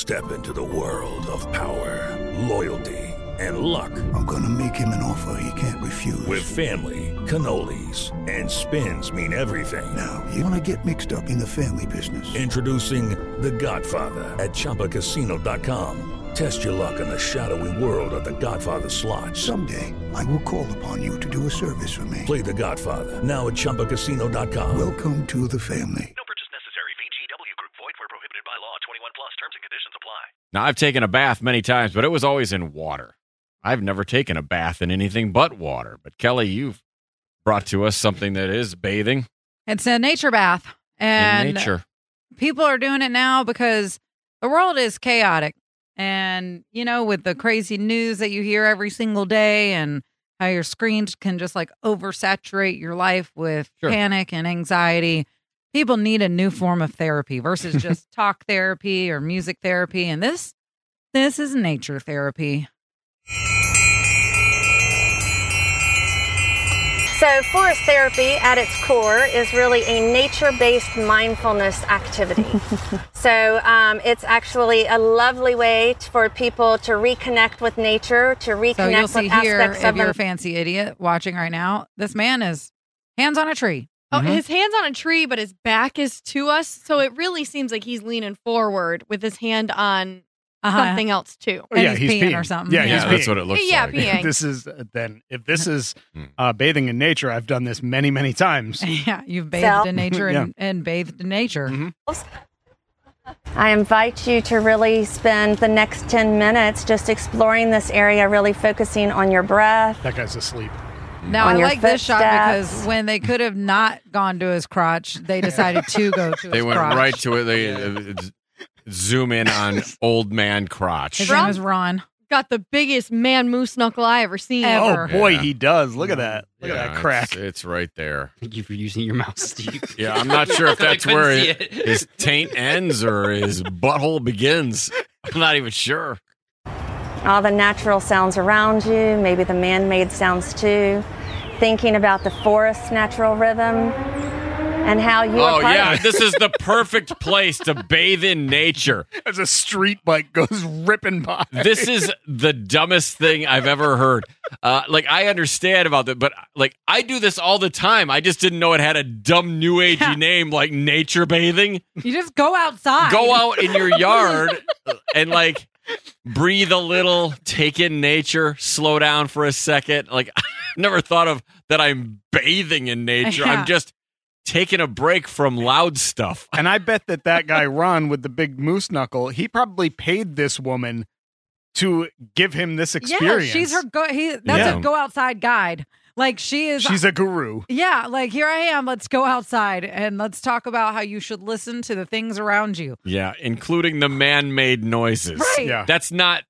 Step into the world of power, loyalty, and luck. I'm gonna make him an offer he can't refuse. With family, cannolis, and spins mean everything. Now, you wanna get mixed up in the family business. Introducing The Godfather at ChumbaCasino.com. Test your luck in the shadowy world of The Godfather slot. Someday, I will call upon you to do a service for me. Play The Godfather now at ChumbaCasino.com. Welcome to the family. No purchase necessary. VGW Group. Void where prohibited by law. 21 plus. Terms and conditions apply. Now, I've taken a bath many times, but it was always in water. I've never taken a bath in anything but water. But, Kelly, you've brought to us something that is bathing. It's a nature bath. And in nature. People are doing it now because the world is chaotic. And, you know, with the crazy news that you hear every single day and how your screens can just like oversaturate your life with panic and anxiety, people need a new form of therapy versus just talk therapy or music therapy. And this is nature therapy. So forest therapy at its core is really a nature-based mindfulness activity. So it's actually a lovely way for people to reconnect with nature, to reconnect so you'll with see aspects here, of if you're a fancy idiot watching right now, this man is hands on a tree. Oh, his hand's on a tree, but his back is to us. So it really seems like he's leaning forward with his hand on something else, too. And he's peeing or something. Yeah, he's that's peeing. what it looks Yeah, like. peeing. If this is bathing in nature, I've done this many, many times. Yeah, you've bathed in nature and bathed in nature. I invite you to really spend the next 10 minutes just exploring this area, really focusing on your breath. That guy's asleep. Now, On I your like this shot footsteps. because when they could have not gone to his crotch, they decided to go to his They went crotch. right to it. They zoom in on old man crotch. His name is Ron. Got the biggest man moose knuckle I ever seen. Ever. Oh, boy, Yeah. he does. Look at that. Look at that crack. It's right there. Thank you for using your mouse, Steve. Yeah, I'm not sure if that's couldn't where see it. his taint ends or his butthole begins. I'm not even sure. All the natural sounds around you, maybe the man-made sounds too. Thinking about the forest's natural rhythm and how you are Oh, part yeah, of it. this is the perfect place to bathe in nature. As a street bike goes ripping by. This is the dumbest thing I've ever heard. I understand about that, but I do this all the time. I just didn't know it had a dumb new agey name like nature bathing. You just go outside. Go out in your yard and breathe a little, take in nature, slow down for a second. I never thought of that I'm bathing in nature. Yeah. I'm just taking a break from loud stuff. And I bet that guy, Ron, with the big moose knuckle, he probably paid this woman to give him this experience. Yeah, she's her that's a go outside guide. She's a guru. Yeah, here I am. Let's go outside and let's talk about how you should listen to the things around you. Yeah, including the man-made noises. Right. Yeah. That's not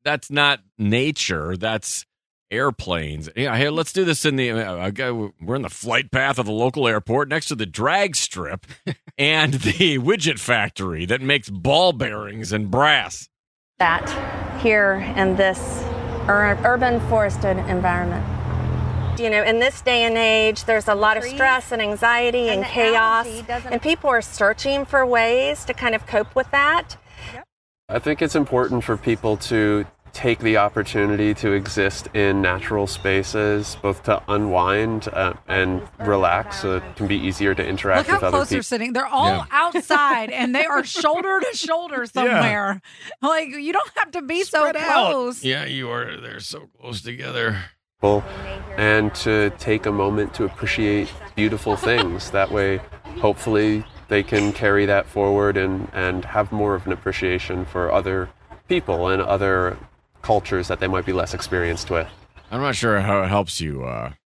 nature. That's airplanes. Yeah, hey, let's do this in we're in the flight path of the local airport next to the drag strip and the widget factory that makes ball bearings and brass. That here in this urban forested environment. You know, in this day and age, there's a lot of stress and anxiety and chaos, and people are searching for ways to kind of cope with that. I think it's important for people to take the opportunity to exist in natural spaces, both to unwind and relax, so it can be easier to interact Look with how other close people. they're sitting. They're all outside and they are shoulder to shoulder somewhere. You don't have to be Spread so out. close. Yeah, they're so close together. And to take a moment to appreciate beautiful things. That way, hopefully, they can carry that forward and have more of an appreciation for other people and other cultures that they might be less experienced with. I'm not sure how it helps you,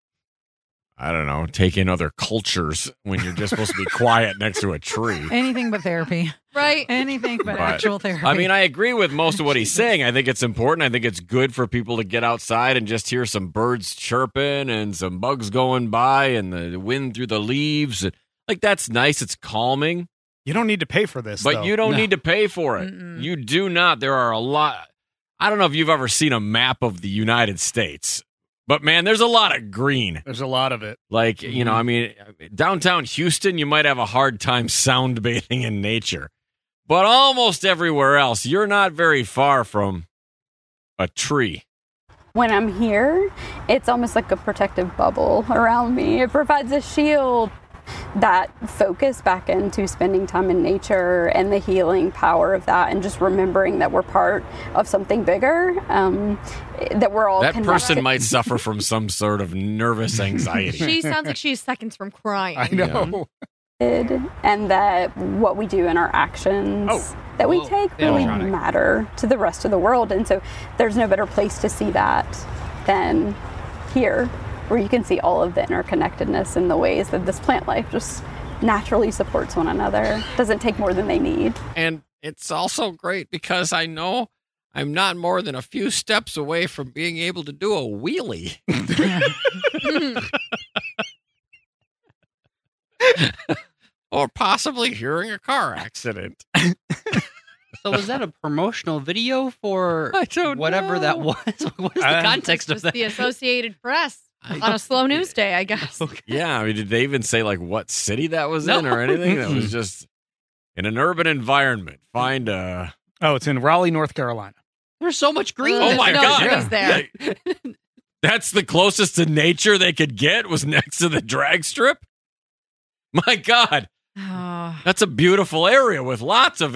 take in other cultures when you're just supposed to be quiet next to a tree. Anything but therapy. Right. Anything but actual therapy. I mean, I agree with most of what he's saying. I think it's important. I think it's good for people to get outside and just hear some birds chirping and some bugs going by and the wind through the leaves. That's nice. It's calming. You don't need to pay for this, But though. you don't need to pay for it. Mm-mm. You do not. There are a lot. I don't know if you've ever seen a map of the United States, but man, there's a lot of green. There's a lot of it. Downtown Houston, you might have a hard time sound bathing in nature. But almost everywhere else, you're not very far from a tree. When I'm here, it's almost like a protective bubble around me. It provides a shield. That focus back into spending time in nature and the healing power of that, and just remembering that we're part of something bigger, that we're all that connected. person might suffer from some sort of nervous anxiety. She sounds like she's seconds from crying. I know. And that what we do in our actions that we take really matter to the rest of the world. And so there's no better place to see that than here, where you can see all of the interconnectedness in the ways that this plant life just naturally supports one another. Doesn't take more than they need. And it's also great because I know I'm not more than a few steps away from being able to do a wheelie. Or possibly hearing a car accident. So was that a promotional video for I don't whatever know. that was? What is the context of Just that? the Associated Press on a slow news day, I guess. Yeah, I mean, did they even say like what city that was in or anything? That was just in an urban environment. Find a... Oh, it's in Raleigh, North Carolina. There's so much green. Oh my no God. trees there. That's the closest to nature they could get, was next to the drag strip? My God. Oh. That's a beautiful area with lots of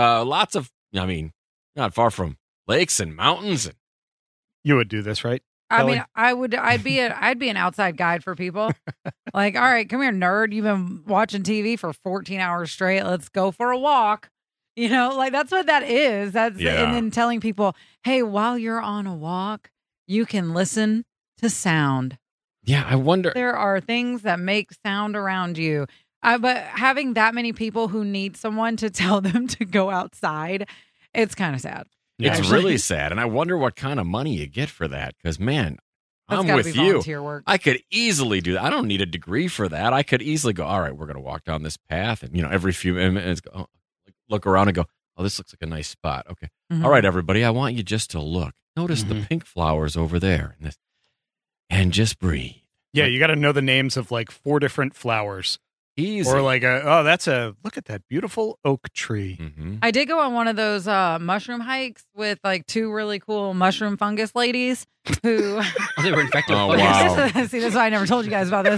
I mean, not far from lakes and mountains. And You would do this, right? I Kelly? mean, I'd be an outside guide for people. Like, all right, come here, nerd. You've been watching TV for 14 hours straight. Let's go for a walk. You know, like that's what that is. And then telling people, hey, while you're on a walk, you can listen to sound. Yeah, I wonder. There are things that make sound around you. But having that many people who need someone to tell them to go outside, it's kind of sad. It's really sad. And I wonder what kind of money you get for that. Because, man, That's I'm gotta with be you. volunteer work. I could easily do that. I don't need a degree for that. I could easily go, all right, we're going to walk down this path. And, every few minutes, look around and go, oh, this looks like a nice spot. Okay. Mhm. All right, everybody, I want you just to look. Notice the pink flowers over there. And just breathe. Yeah, you got to know the names of like 4 different flowers. Easy. Or like, look at that beautiful oak tree. Mm-hmm. I did go on one of those mushroom hikes with like 2 really cool mushroom fungus ladies who. They were infected. Oh, with fungus. wow. See, that's why I never told you guys about this.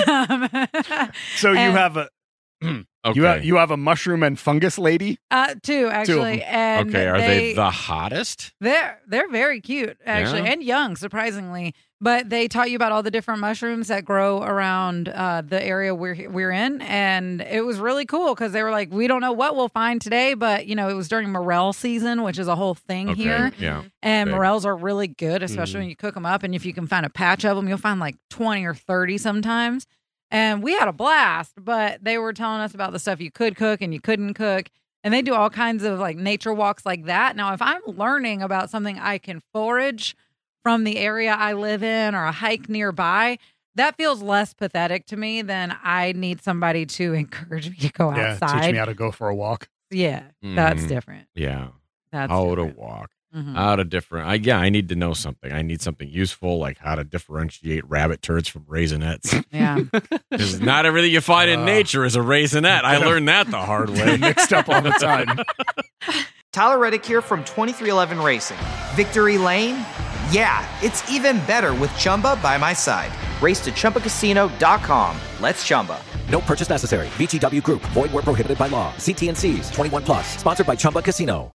So you And- have a Okay. you have a mushroom and fungus lady? 2 actually. them. And Okay, are they the hottest? They're very cute actually, Yeah? and young, surprisingly. But they taught you about all the different mushrooms that grow around the area we're in, and it was really cool because they were like, we don't know what we'll find today, but it was during morel season, which is a whole thing Okay, here. yeah. And Big. morels are really good, especially when you cook them up. And if you can find a patch of them, you'll find like 20 or 30 sometimes. And we had a blast, but they were telling us about the stuff you could cook and you couldn't cook. And they do all kinds of like nature walks like that. Now, if I'm learning about something I can forage from the area I live in or a hike nearby, that feels less pathetic to me than I need somebody to encourage me to go Yeah, outside. teach me how to go for a walk. Yeah, that's Mhm. different. Yeah. That's How different. to walk. Mhm. How to different. I need to know something. I need something useful, like how to differentiate rabbit turds from raisinets. Yeah. Because not everything you find in nature is a raisinette. I learned that the hard way. Mixed up all the time. Tyler Reddick here from 2311 Racing. Victory Lane? Yeah, it's even better with Chumba by my side. Race to ChumbaCasino.com. Let's Chumba. No purchase necessary. VGW Group. Void where prohibited by law. See T&Cs. 21+. Sponsored by Chumba Casino.